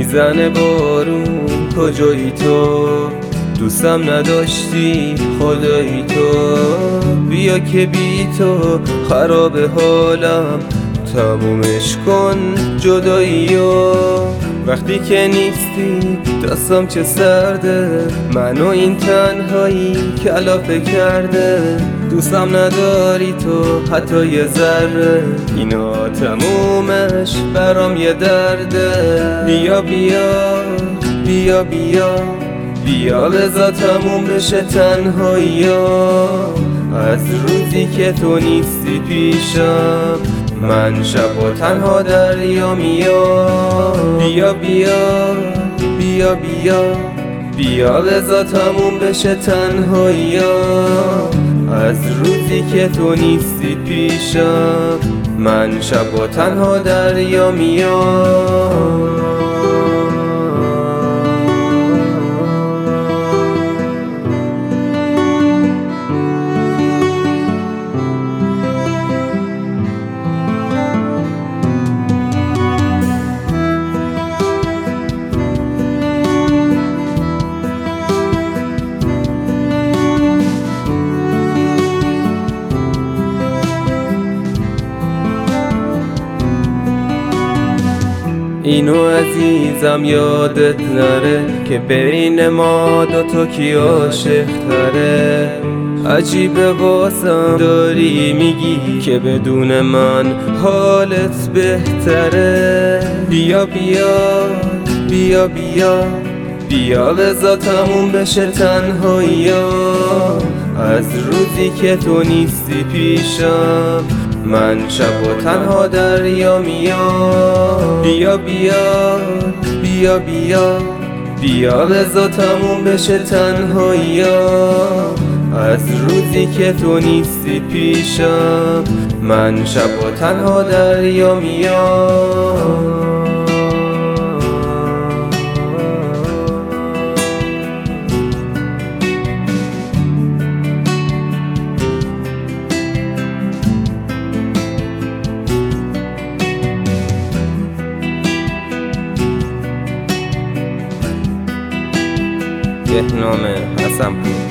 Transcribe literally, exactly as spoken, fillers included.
میزنه بارون کجایی تو، دوستم نداشتی خدایی تو، بیا که بی تو خراب حالم، تمومش کن جدایی و وقتی که نیستی دستم چه سرده، منو این تنهایی کلافه کرده، دوستم نداری تو حتی یه ذره، اینا تمومش برام یه درده. بیا بیا بیا بیا بیا بذار تموم بشه تنهایی ها، از روزی که تو نیستی پیشم من شب و تنها دریا میام. بیا بیا بیا بیا بیا بذار تموم بشه تنهایی ها، از روزی که تو نیستی پیشم من شب و تنها دریا میام. اینو عزیزم یادت نره که بین ما دوتا کی عاشق تره، عجیبه واسم داری میگی که بدون من حالت بهتره. بیا بیا بیا بیا بیا بذار تموم بشه تنهایی ها، از روزی که تو نیستی پیشم من شب و تنها دریا میام. بیا بیا بیا بیا بیا بذار تموم بشه تنهایی ها، از روزی که تو نیستی پیشم من شب و تنها دریا میام. بهنام حسن‌پور.